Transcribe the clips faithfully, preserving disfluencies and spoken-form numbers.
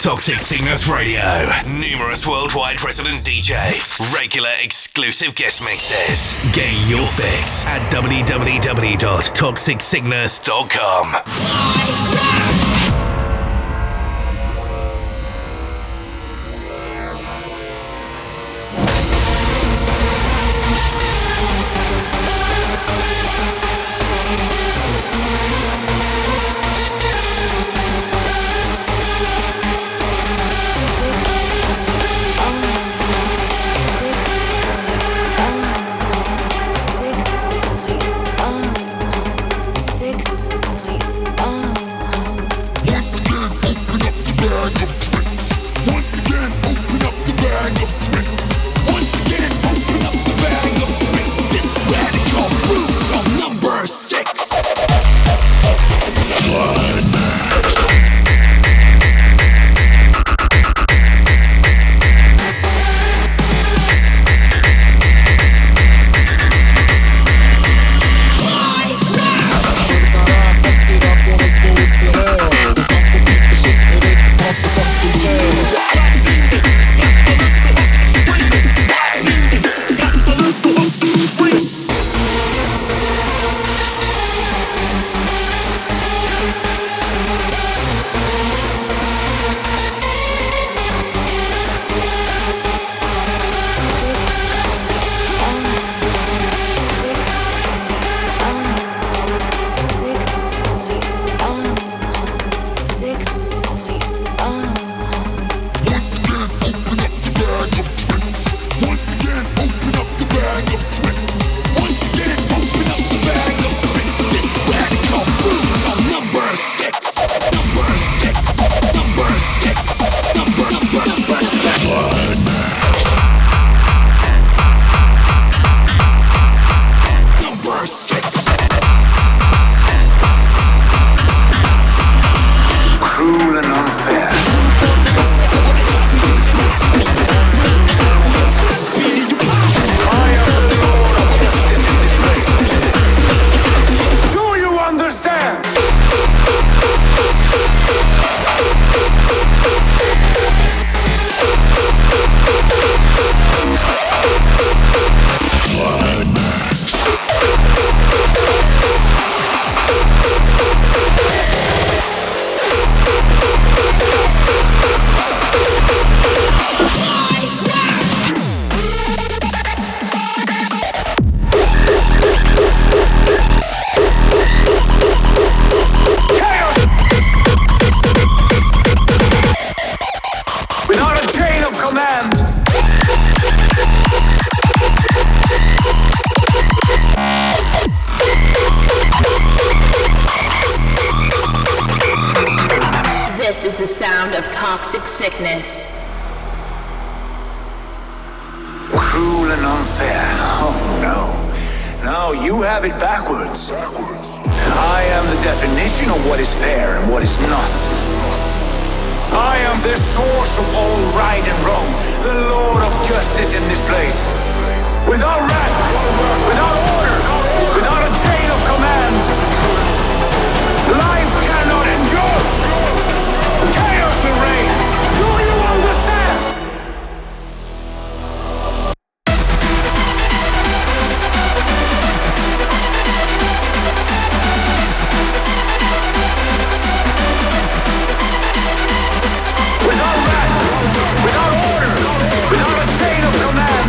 Toxic Sickness Radio. Numerous worldwide resident D Js. Regular exclusive guest mixes. Get your fix at w w w dot toxic sickness dot com. Toxic Sickness. Cruel and unfair. Oh no. No, you have it backwards. backwards. I am the definition of what is fair and what is not. I am the source of all right and wrong, the Lord of justice in this place. Without rank, without order, without a chain of command, life cannot endure. Chaos will reign. Do you understand? Without rank, without order, without a chain of command,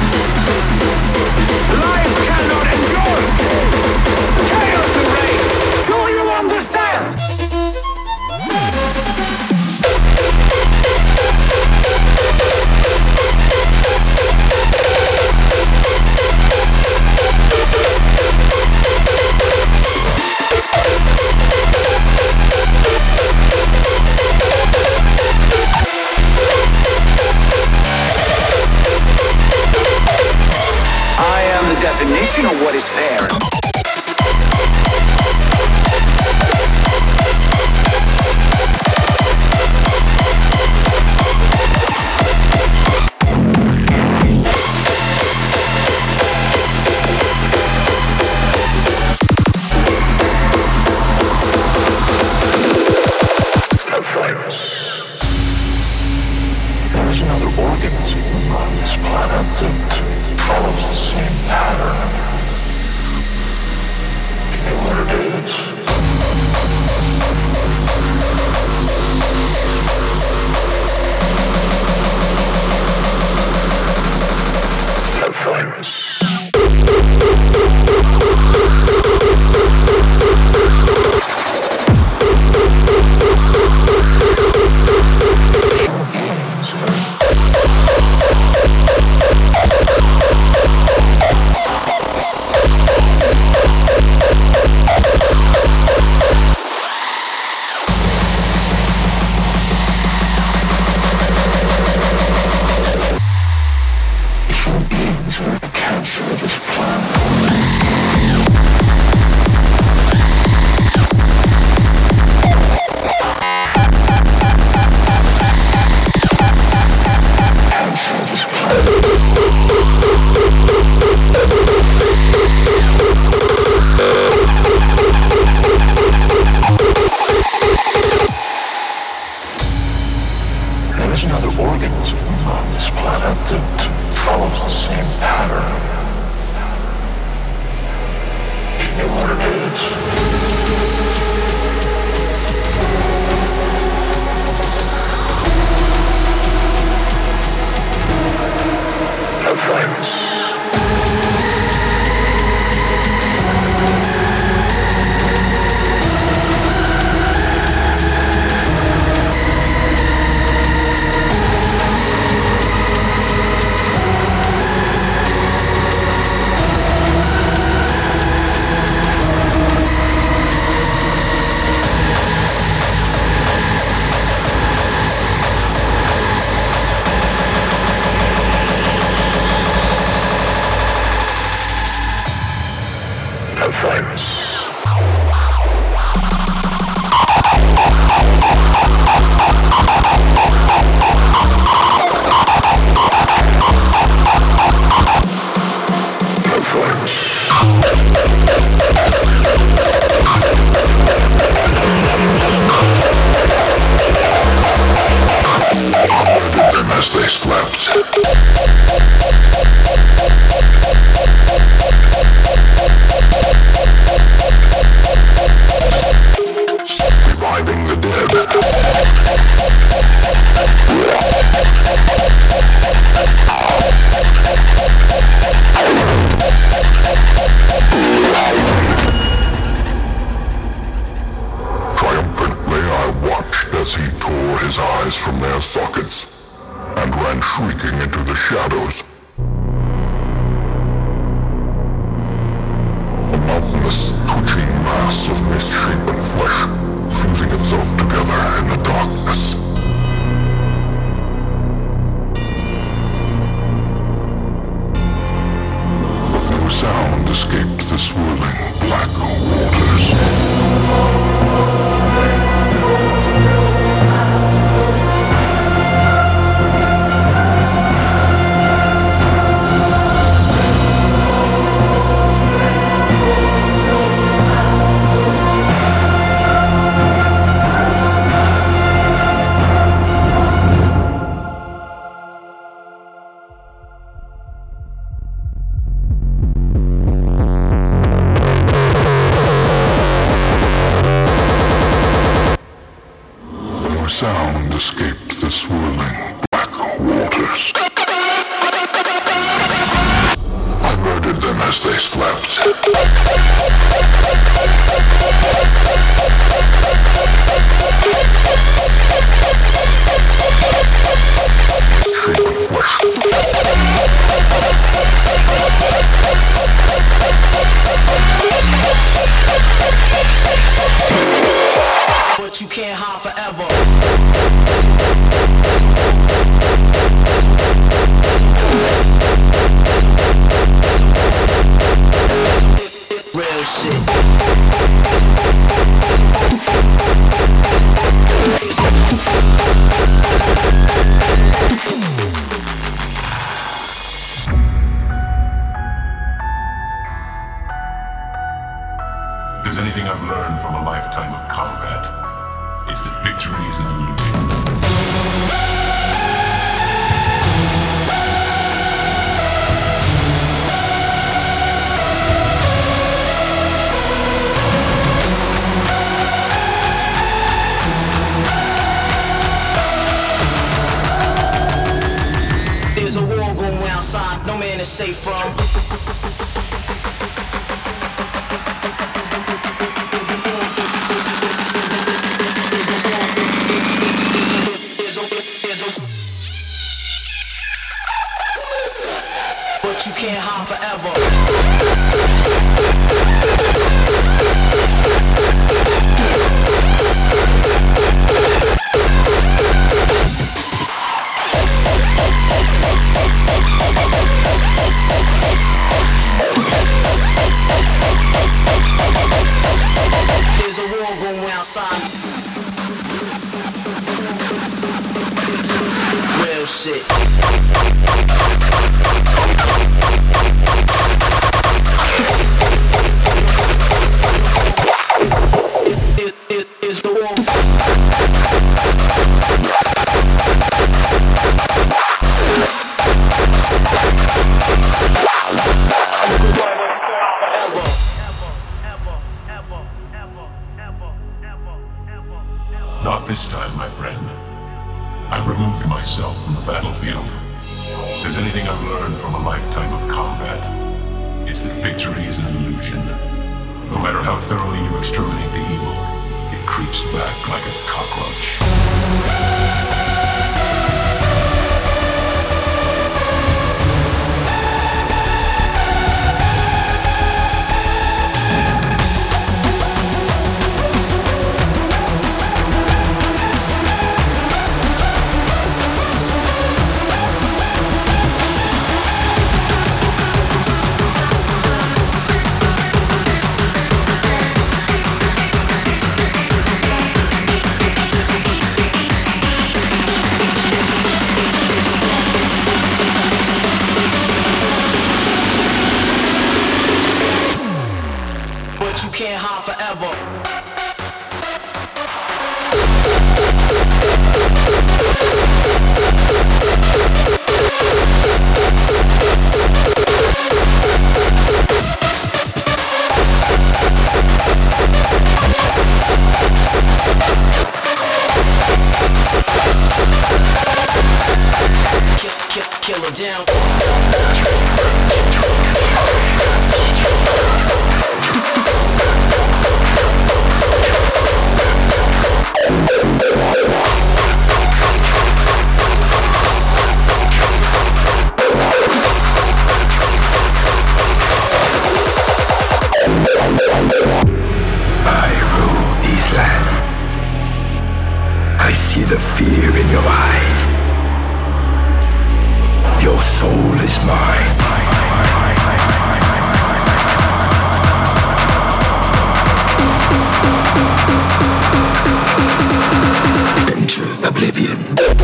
life cannot endure. Chaos will reign. Do you understand? I am the definition of what is fair. There's another organism on this planet that follows the same pattern. Do you know what it is? That virus. to say from. But you can't hide forever. There's a war going outside. Real shit. It, it is the war. Not this time, my friend. I've removed myself from the battlefield. If there's anything I've learned from a lifetime of combat, it's that victory is an illusion. No matter how thoroughly you exterminate the evil, it creeps back like a cockroach. Can't hide forever. Kill, kill, kill her down. The fear in your eyes. Your soul is mine. Enter oblivion.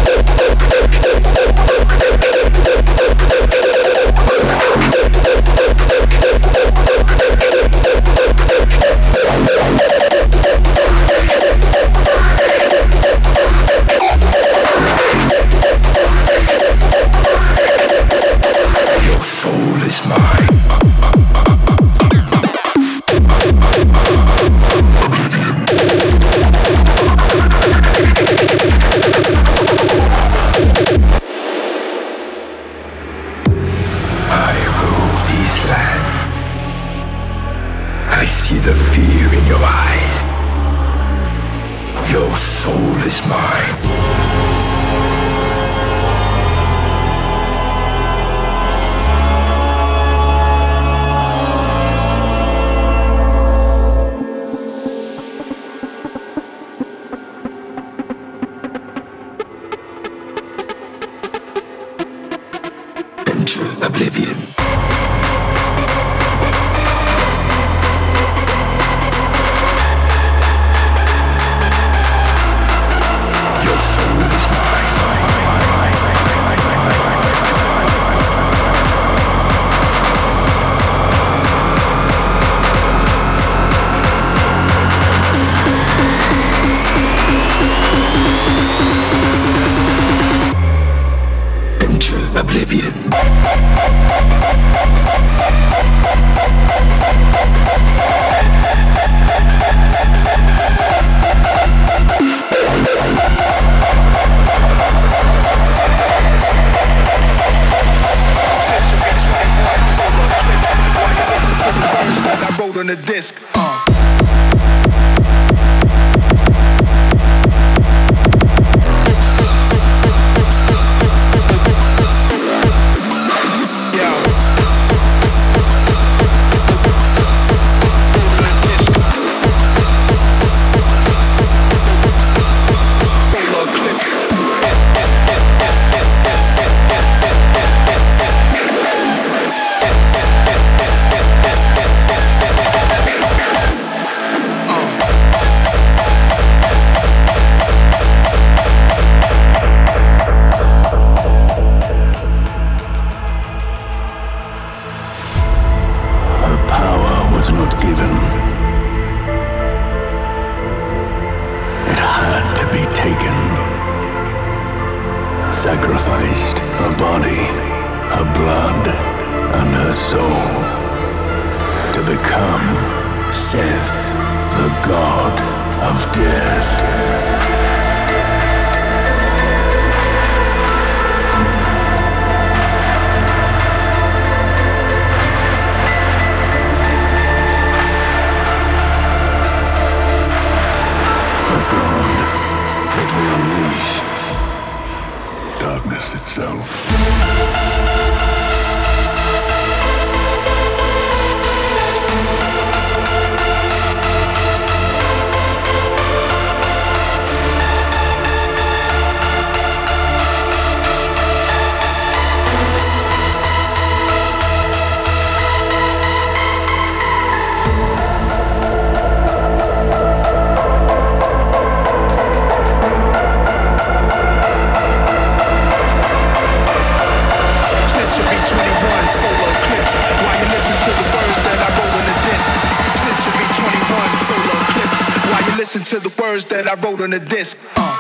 Oblivion. the disc. Uh. Sacrificed her body, her blood, and her soul to become Seth, the god of death. Darkness itself. Listen to the words that I wrote on the disc. Uh.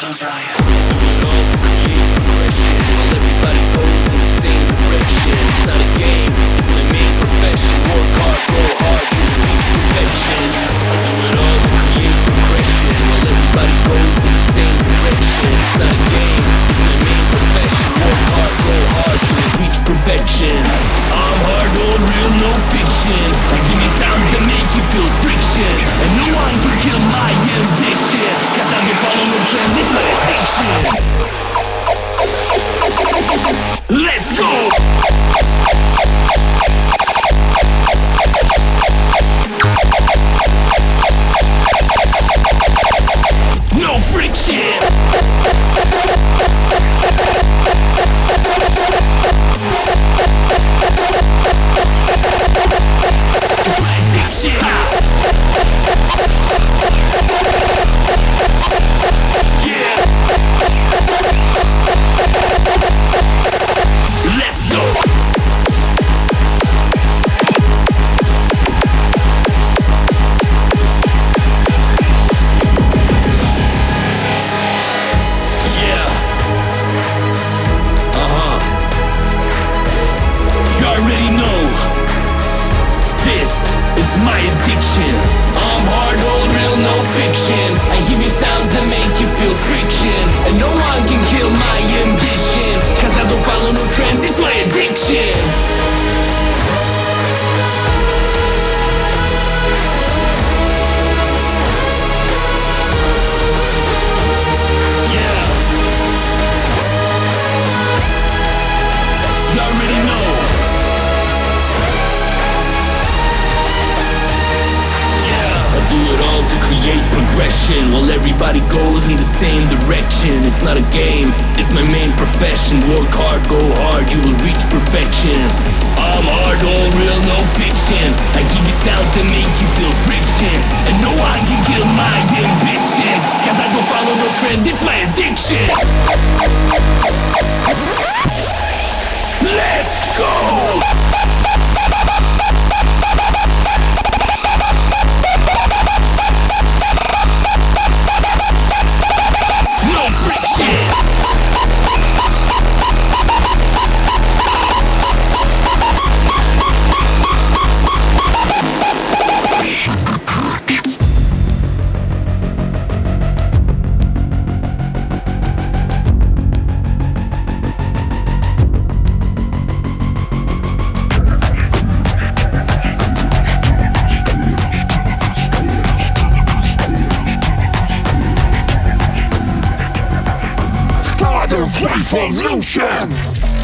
Revolution!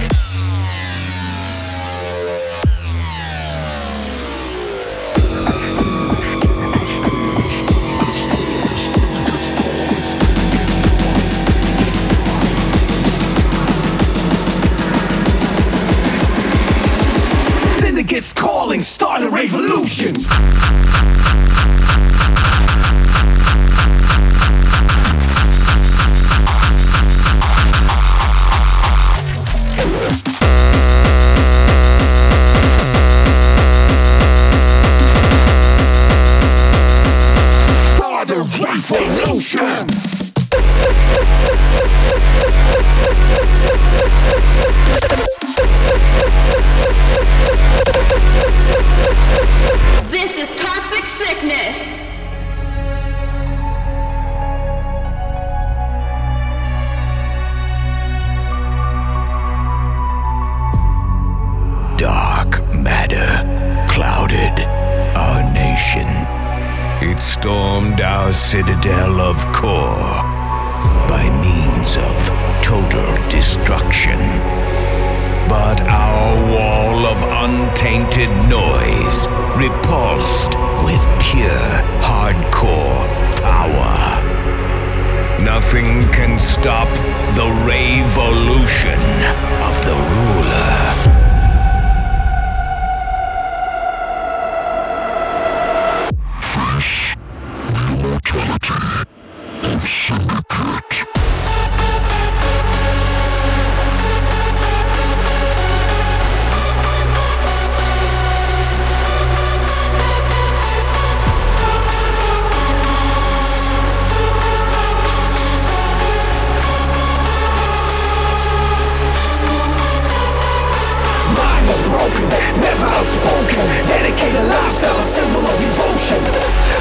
Syndicates calling, start a revolution! Revolution! This is Toxic Sickness. Dark matter clouded our nation. It stormed our citadel of core by means of total destruction. But our wall of untainted noise repulsed with pure hardcore power. Nothing can stop the revolution of the ruler.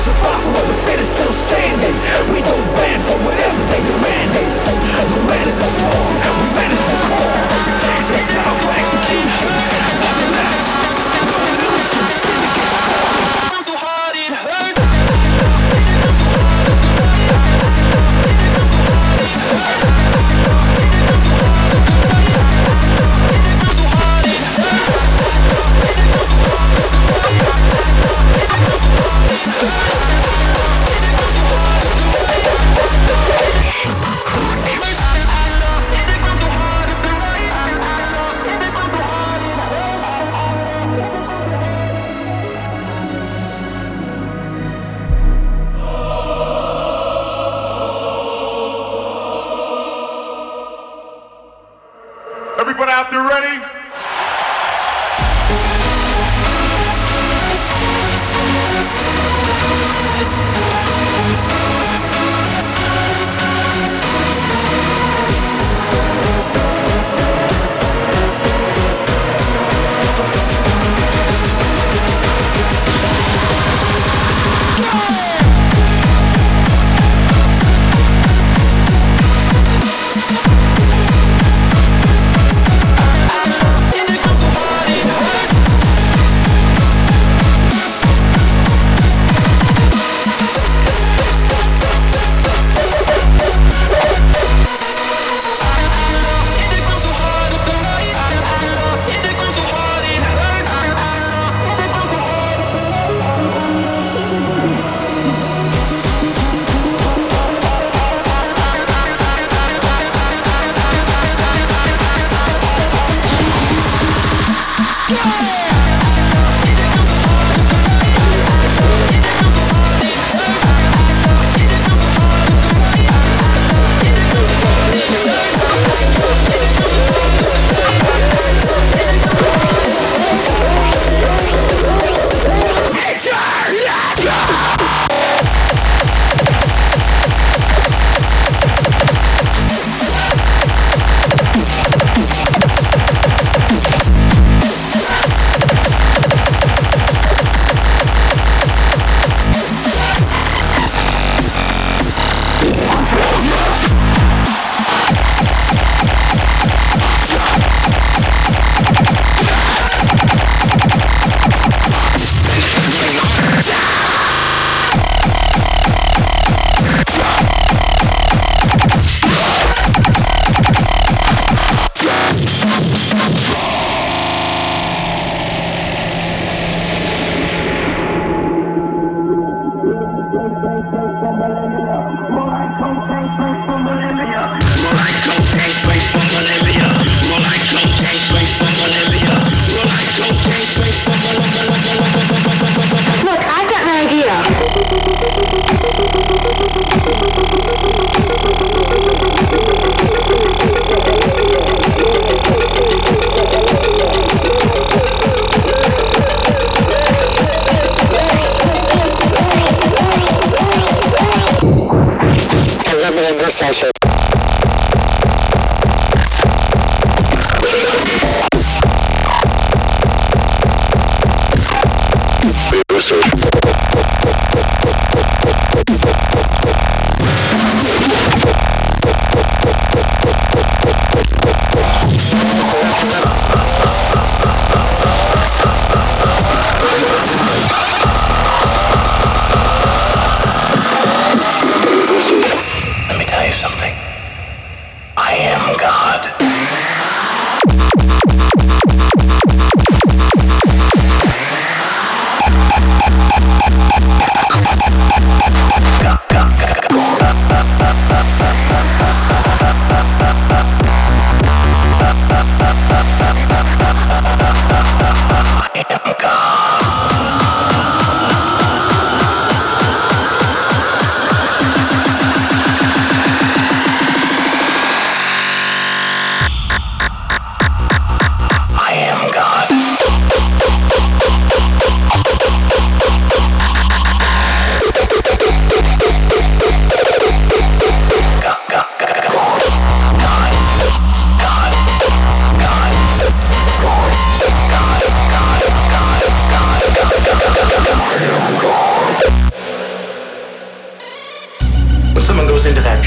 Survival of the fittest still standing. We don't bend for whatever they demanding. We manage the storm, we manage the core. It's time for execution. Nothing left, no illusions. Syndicates calling. So hard it hurt. Everybody out there ready?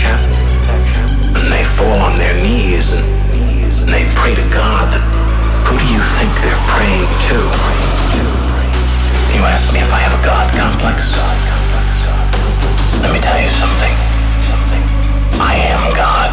and they fall on their knees and, and they pray to God, that who do you think they're praying to? You ask me if I have a God complex? Let me tell you something. I am God.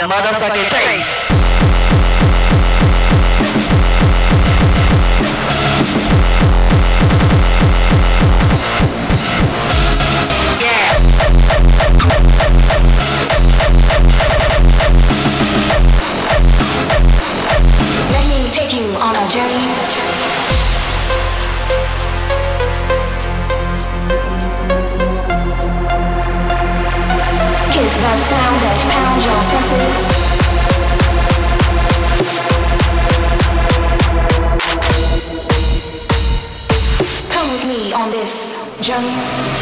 motherfucking face. Let me take you on a journey. Kiss the sound that pounds your senses. Come with me on this journey.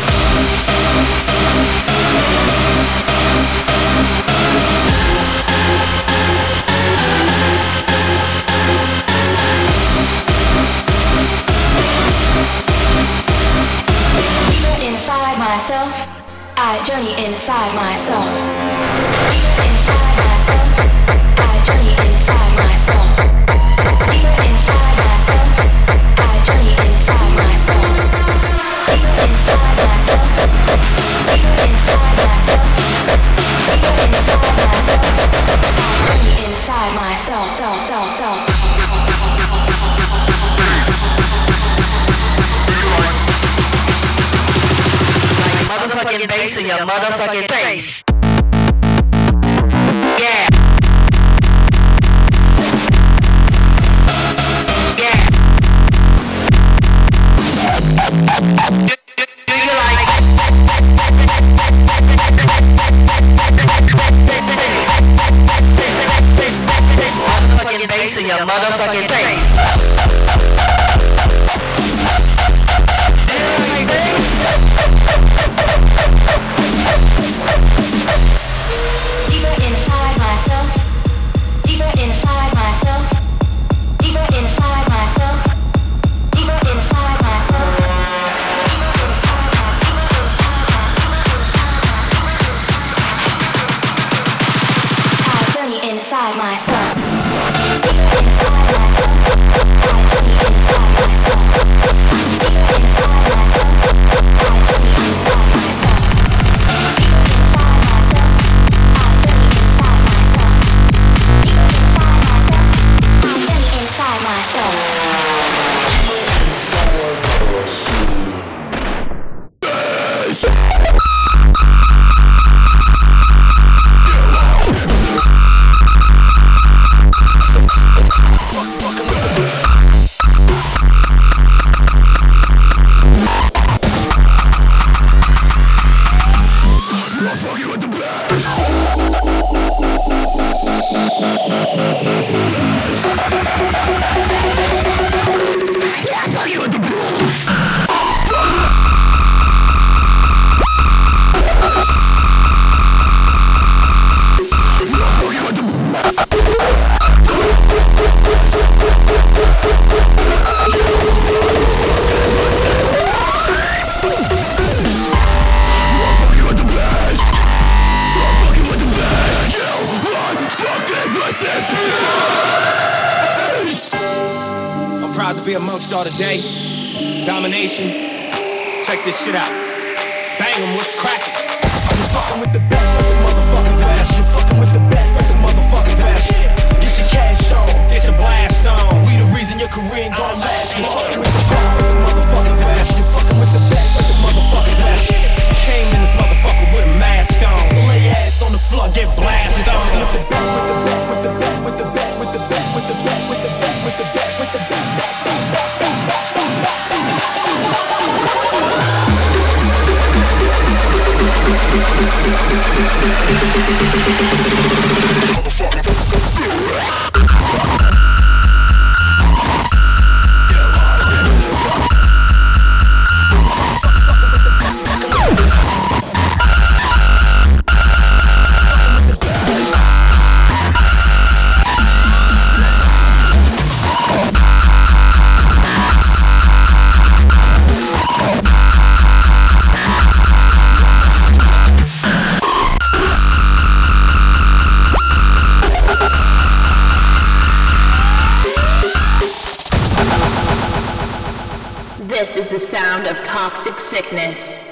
Inside myself, I journey inside myself. Deeper inside myself, I journey inside myself. Deeper inside myself, I journey inside myself. Deeper inside myself, deeper inside myself, deeper inside myself, I journey inside myself. Go, go, go. Motherfucking bass in your motherfucking face. Yeah. Yeah. Do, do, do you like motherfucking bass in your motherfucking face? Do you like bass? Deeper inside myself, deeper inside myself, deeper inside myself, deeper inside myself, deeper inside myself. I journey inside myself. Deeper inside myself, I journey inside myself. Deeper inside myself, I journey inside myself. Deeper inside myself. Inside myself. Be amongst y'all today. Domination. Check this shit out. Bang 'em, what's cracking? I'm fucking with the best. That's a motherfucking blast. You fucking with the best. That's a motherfucking blast. Get your cash on. Get your blast on. We the reason your career ain't gon' last. You fucking with the best. That's a motherfucking blast. You fucking with the best. That's a motherfucking blast. Came in this motherfucker with a mask on. So lay your ass on the floor, get blasted on. With the best, with the best, with the best, with the best, with the best, with the best, with the best, with the best, with the best. This is the sound of Toxic Sickness.